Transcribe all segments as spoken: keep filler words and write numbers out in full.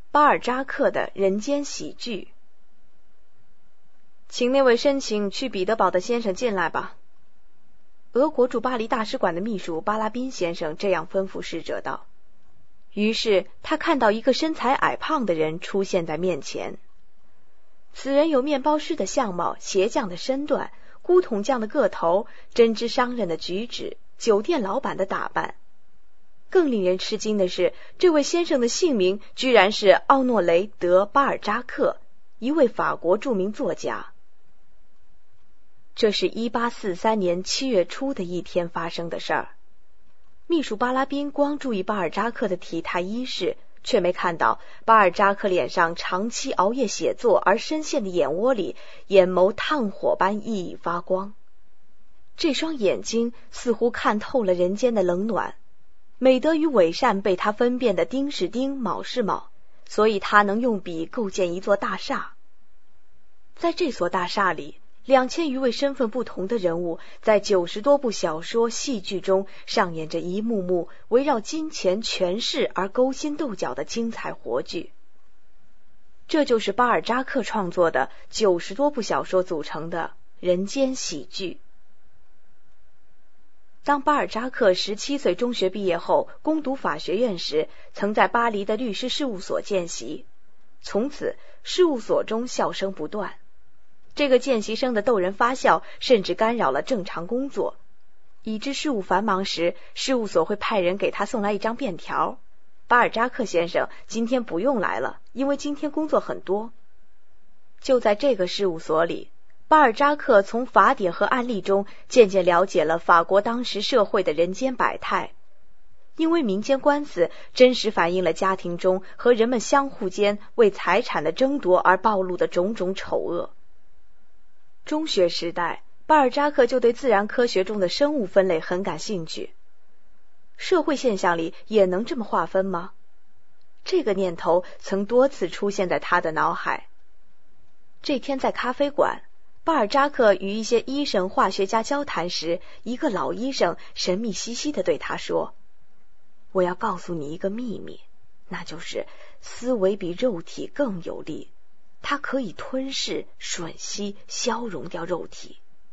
巴尔扎克的人间喜剧。请那位申请去彼得堡的先生进来吧。俄国驻巴黎大使馆的秘书巴拉宾先生这样吩咐侍者道。于是他看到一个身材矮胖的人出现在面前。此人有面包师的相貌，鞋匠的身段，古董匠的个头，针织商人的举止，酒店老板的打扮。更令人吃惊的是，这位先生的姓名居然是奥诺雷·德·巴尔扎克，一位法国著名作家。这是一八四三年七月初的一天发生的事儿。秘书巴拉宾光注意巴尔扎克的体态衣饰，却没看到巴尔扎克脸上长期熬夜写作而深陷的眼窝里，眼眸炭火般熠熠发光。这双眼睛似乎看透了人间的冷暖，美德与伪善被他分辨的丁是丁，卯是卯，所以他能用笔构建一座大厦。在这所大厦里，两千余位身份不同的人物在九十多部小说戏剧中上演着一幕幕围绕金钱权势而勾心斗角的精彩活剧。这就是巴尔扎克创作的九十多部小说组成的人间喜剧。当巴尔扎克十七岁中学毕业后攻读法学院时，曾在巴黎的律师事务所见习，从此事务所中笑声不断。这个见习生的逗人发笑甚至干扰了正常工作，以致事务繁忙时，事务所会派人给他送来一张便条：巴尔扎克先生今天不用来了，因为今天工作很多。就在这个事务所里，巴尔扎克从法典和案例中渐渐了解了法国当时社会的人间百态，因为民间官司真实反映了家庭中和人们相互间为财产的争夺而暴露的种种丑恶。中学时代，巴尔扎克就对自然科学中的生物分类很感兴趣。社会现象里也能这么划分吗？这个念头曾多次出现在他的脑海。这天在咖啡馆，巴尔扎克与一些医生、化学家交谈时，一个老医生神秘兮兮地对他说：我要告诉你一个秘密，那就是思维比肉体更有力，它可以吞噬、吮吸、消融掉肉体。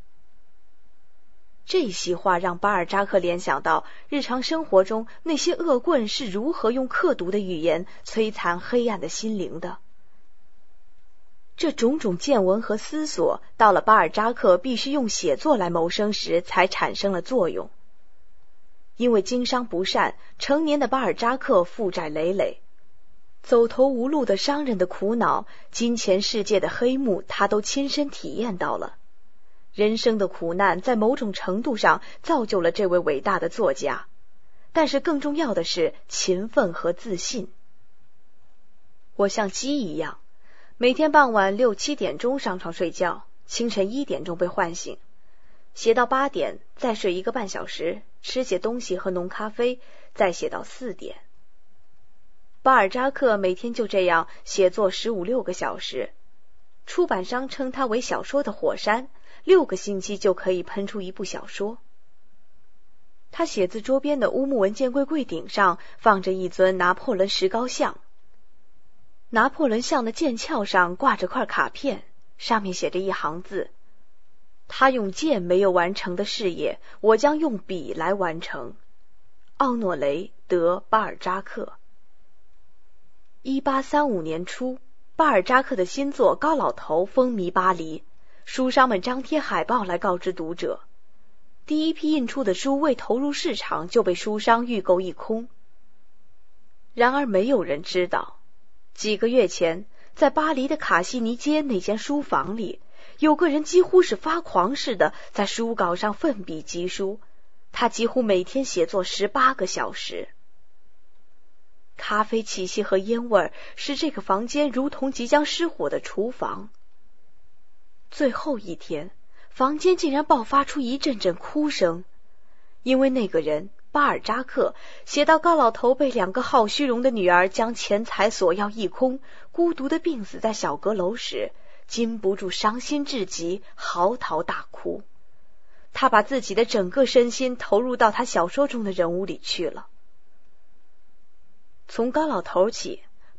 这席话让巴尔扎克联想到日常生活中那些恶棍是如何用刻毒的语言摧残黑暗的心灵的。这种种见闻和思索，到了巴尔扎克必须用写作来谋生时才产生了作用。因为经商不善，成年的巴尔扎克负债累累，走投无路的商人的苦恼，金钱世界的黑幕，他都亲身体验到了。人生的苦难在某种程度上造就了这位伟大的作家，但是更重要的是勤奋和自信。我像鸡一样，每天傍晚六七点钟上床睡觉，清晨一点钟被唤醒，写到八点，再睡一个半小时，吃些东西和浓咖啡，再写到四点。巴尔扎克每天就这样写作十五六个小时，出版商称他为小说的火山，六个星期就可以喷出一部小说。他写字桌边的乌木文件柜柜顶上放着一尊拿破仑石膏像，拿破仑像的剑鞘上挂着块卡片，上面写着一行字：他用剑没有完成的事业，我将用笔来完成。奥诺雷·德·巴尔扎克。一八三五年初，巴尔扎克的新作《高老头》风靡巴黎，书商们张贴海报来告知读者。第一批印出的书未投入市场就被书商预购一空。然而没有人知道，几个月前，在巴黎的卡西尼街那间书房里，有个人几乎是发狂似的在书稿上奋笔疾书，他几乎每天写作十八个小时。咖啡气息和烟味使这个房间如同即将失火的厨房。最后一天，房间竟然爆发出一阵阵哭声，因为那个人巴尔扎克写到高老头被两个好虚荣的女儿将钱财索要一空，孤独地病死在小阁楼时，禁不住伤心至极，嚎啕大哭。他把自己的整个身心投入到他小说中的人物里去了。从高老头起，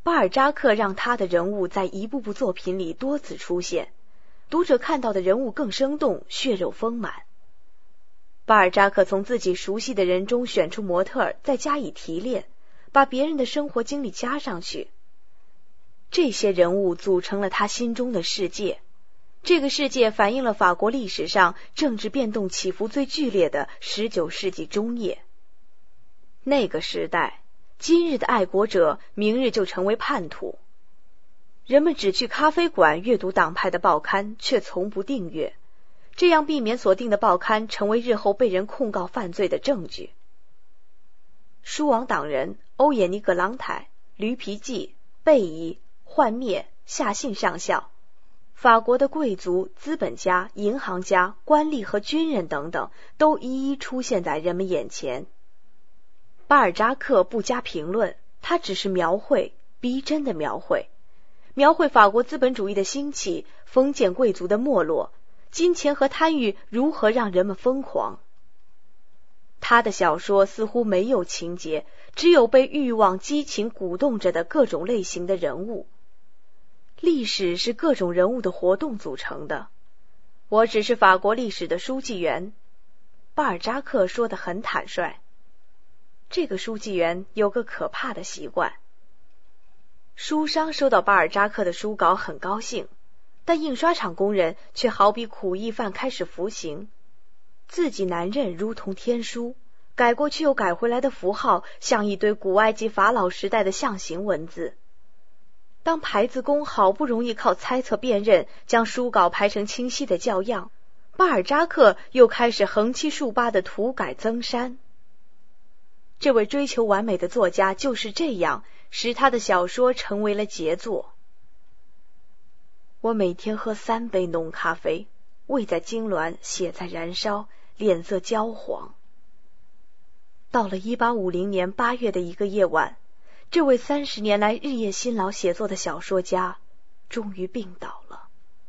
巴尔扎克让他的人物在一部部作品里多次出现，读者看到的人物更生动，血肉丰满。巴尔扎克从自己熟悉的人中选出模特儿，再加以提炼，把别人的生活经历加上去。这些人物组成了他心中的世界，这个世界反映了法国历史上政治变动起伏最剧烈的十九世纪中叶。那个时代，今日的爱国者，明日就成为叛徒。人们只去咖啡馆阅读党派的报刊，却从不订阅，这样避免锁定的报刊成为日后被人控告犯罪的证据。输王党人、欧也尼·葛朗台、驴皮记、贝夷、幻灭、夏信上校，法国的贵族、资本家、银行家、官吏和军人等等，都一一出现在人们眼前。巴尔扎克不加评论，他只是描绘，逼真的描绘，描绘法国资本主义的兴起，封建贵族的没落，金钱和贪欲如何让人们疯狂。他的小说似乎没有情节，只有被欲望、激情鼓动着的各种类型的人物。历史是各种人物的活动组成的。我只是法国历史的书记员，巴尔扎克说得很坦率。这个书记员有个可怕的习惯。书商收到巴尔扎克的书稿很高兴，但印刷厂工人却好比苦役犯开始服刑，自己难认如同天书，改过去又改回来的符号像一堆古埃及法老时代的象形文字。当排字工好不容易靠猜测辨认将书稿排成清晰的校样，巴尔扎克又开始横七竖八的涂改增删。这位追求完美的作家就是这样使他的小说成为了杰作。我每天喝三杯浓咖啡，胃在痉挛，血在燃烧，脸色焦黄。到了一八五零年八月的一个夜晚，这位三十年来日夜辛劳写作的小说家终于病倒了。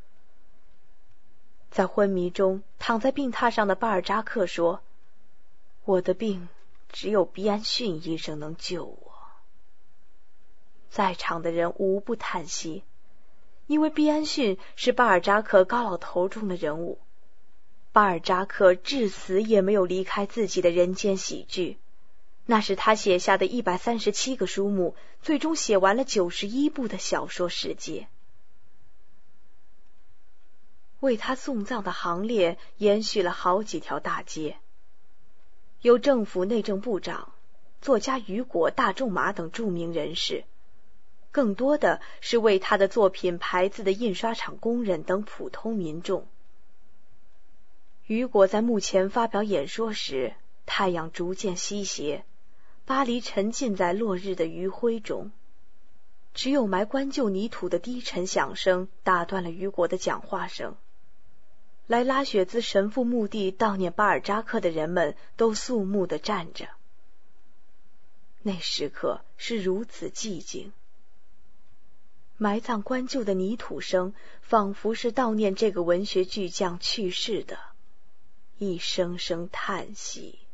在昏迷中躺在病榻上的巴尔扎克说，我的病只有毕安逊医生能救我。在场的人无不叹息，因为毕安逊是巴尔扎克高老头中的人物。巴尔扎克至死也没有离开自己的人间喜剧，那是他写下的一百三十七个书目，最终写完了九十一部的小说世界。为他送葬的行列延续了好几条大街，由政府内政部长、作家雨果、大仲马等著名人士，更多的是为他的作品排字的印刷厂工人等普通民众。雨果在墓前发表演说时，太阳逐渐西斜，巴黎沉浸在落日的余晖中，只有埋棺柩泥土的低沉响声打断了雨果的讲话声。来拉雪兹神父墓地悼念巴尔扎克的人们都肃穆地站着。那时刻是如此寂静，埋葬棺柩的泥土声仿佛是悼念这个文学巨匠去世的一声声叹息。